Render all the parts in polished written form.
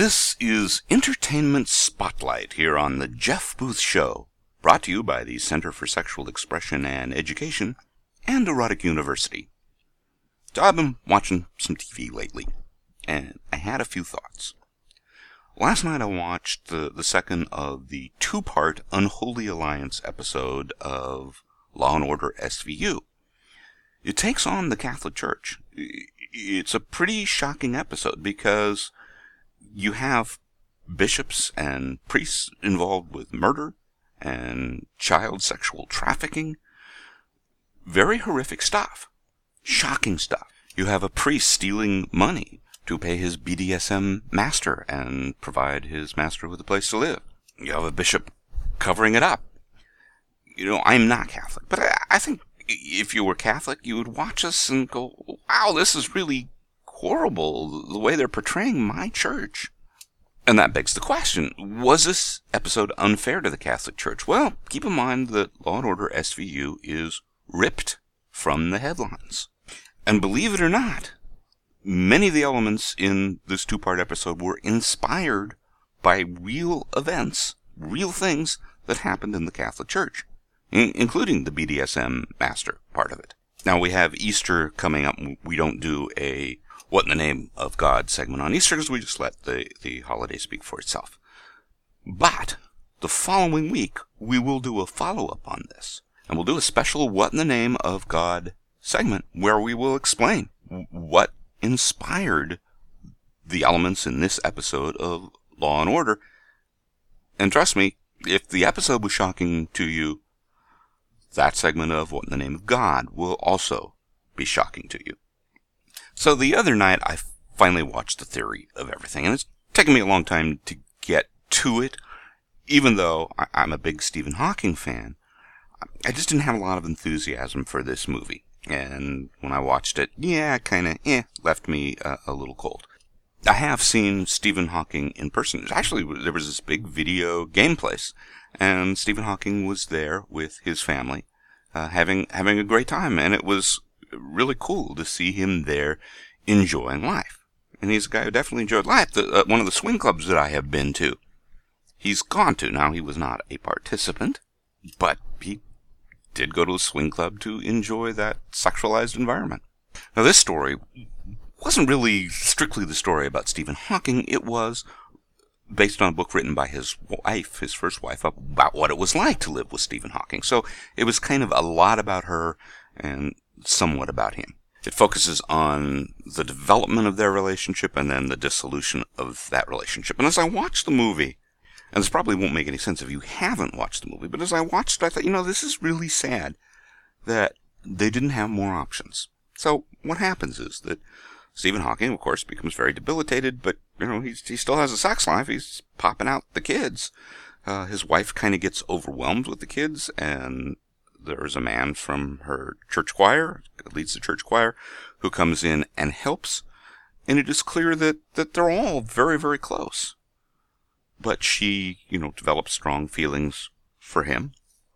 This is Entertainment Spotlight here on the Jeff Booth Show, brought to you by the Center for Sexual Expression and Education and Erotic University. So I've been watching some TV lately, and I had a few thoughts. Last night I watched the second of the two-part Unholy Alliance episode of Law & Order SVU. It takes on the Catholic Church. It's a pretty shocking episode because you have bishops and priests involved with murder and child sexual trafficking. Very horrific stuff. Shocking stuff. You have a priest stealing money to pay his BDSM master and provide his master with a place to live. You have a bishop covering it up. You know, I'm not Catholic, but I think if you were Catholic, you would watch us and go, wow, this is really horrible, the way they're portraying my church. And that begs the question, was this episode unfair to the Catholic Church? Well, keep in mind that Law & Order SVU is ripped from the headlines. And believe it or not, many of the elements in this two-part episode were inspired by real events, real things that happened in the Catholic Church, including the BDSM master part of it. Now, we have Easter coming up. We don't do a What in the Name of God segment on Easter because we just let the holiday speak for itself. But the following week, we will do a follow-up on this. And we'll do a special What in the Name of God segment where we will explain what inspired the elements in this episode of Law & Order. And trust me, if the episode was shocking to you, that segment of What in the Name of God will also be shocking to you. So the other night, I finally watched The Theory of Everything, and it's taken me a long time to get to it. Even though I'm a big Stephen Hawking fan, I just didn't have a lot of enthusiasm for this movie. And when I watched it, left me a little cold. I have seen Stephen Hawking in person. Actually, there was this big video game place, and Stephen Hawking was there with his family, having a great time, and it was really cool to see him there enjoying life. And he's a guy who definitely enjoyed life. One of the swing clubs that I have been to, he's gone to. Now, he was not a participant, but he did go to a swing club to enjoy that sexualized environment. Now, this story wasn't really strictly the story about Stephen Hawking. It was based on a book written by his wife, his first wife, about what it was like to live with Stephen Hawking. So it was kind of a lot about her and somewhat about him. It focuses on the development of their relationship and then the dissolution of that relationship. And as I watched the movie, and this probably won't make any sense if you haven't watched the movie, but as I watched it, I thought, this is really sad that they didn't have more options. So what happens is that Stephen Hawking, of course, becomes very debilitated, but, he still has a sex life. He's popping out the kids. His wife kind of gets overwhelmed with the kids, and there's a man from her church choir, leads the church choir, who comes in and helps. And it is clear that they're all very, very close. But she, develops strong feelings for him.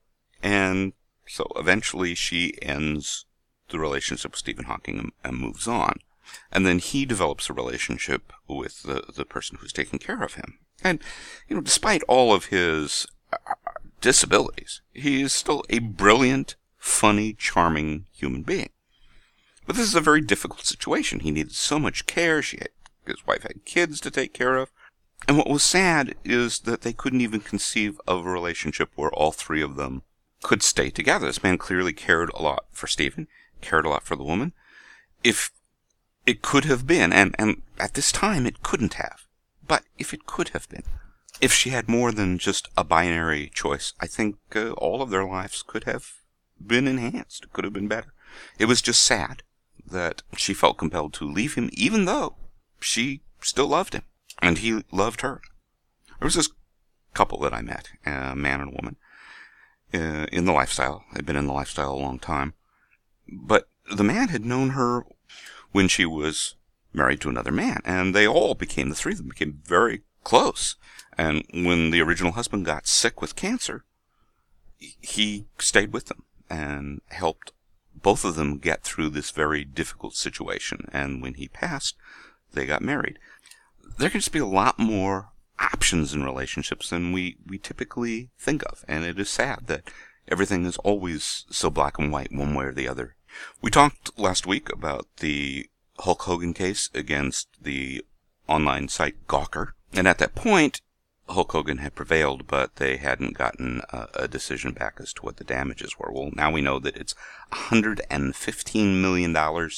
And so eventually she ends the relationship with Stephen Hawking and moves on. And then he develops a relationship with the person who's taking care of him. And, despite all of his disabilities, he is still a brilliant, funny, charming human being. But this is a very difficult situation. He needed so much care. His wife had kids to take care of. And what was sad is that they couldn't even conceive of a relationship where all three of them could stay together. This man clearly cared a lot for Stephen, cared a lot for the woman. If it could have been, and at this time it couldn't have, but if it could have been, if she had more than just a binary choice, I think all of their lives could have been enhanced. It could have been better. It was just sad that she felt compelled to leave him, even though she still loved him, and he loved her. There was this couple that I met, a man and a woman, in the lifestyle. They'd been in the lifestyle a long time. But the man had known her when she was married to another man, and the three of them became very close. And when the original husband got sick with cancer, he stayed with them and helped both of them get through this very difficult situation. And when he passed, they got married. there can just be a lot more options in relationships than we typically think of. And it is sad that everything is always so black and white one way or the other. We talked last week about the Hulk Hogan case against the online site Gawker. And at that point, Hulk Hogan had prevailed, but they hadn't gotten a decision back as to what the damages were. Well, now we know that it's $115 million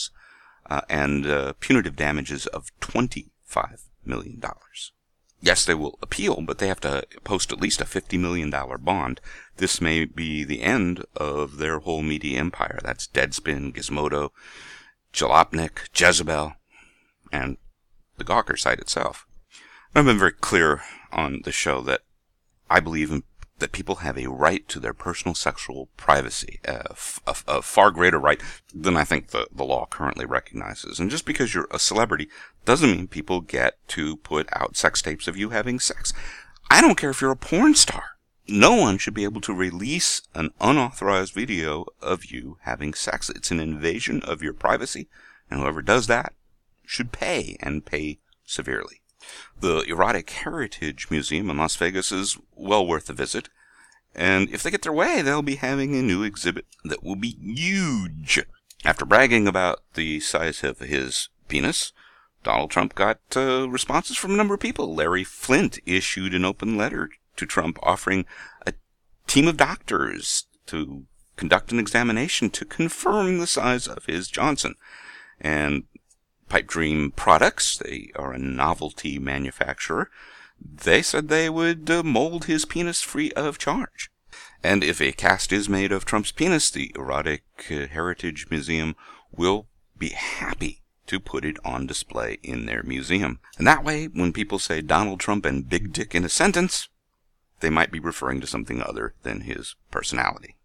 and punitive damages of $25 million. Yes, they will appeal, but they have to post at least a $50 million bond. This may be the end of their whole media empire. That's Deadspin, Gizmodo, Jalopnik, Jezebel, and the Gawker site itself. I've been very clear on the show that I believe that people have a right to their personal sexual privacy, a far greater right than I think the law currently recognizes. And just because you're a celebrity doesn't mean people get to put out sex tapes of you having sex. I don't care if you're a porn star. No one should be able to release an unauthorized video of you having sex. It's an invasion of your privacy, and whoever does that should pay, and pay severely. The Erotic Heritage Museum in Las Vegas is well worth a visit, and if they get their way, they'll be having a new exhibit that will be huge. After bragging about the size of his penis, Donald Trump got responses from a number of people. Larry Flynt issued an open letter to Trump offering a team of doctors to conduct an examination to confirm the size of his Johnson. And Pipe Dream Products, they are a novelty manufacturer, they said they would mold his penis free of charge. And if a cast is made of Trump's penis, the Erotic Heritage Museum will be happy to put it on display in their museum. And that way, when people say Donald Trump and Big Dick in a sentence, they might be referring to something other than his personality.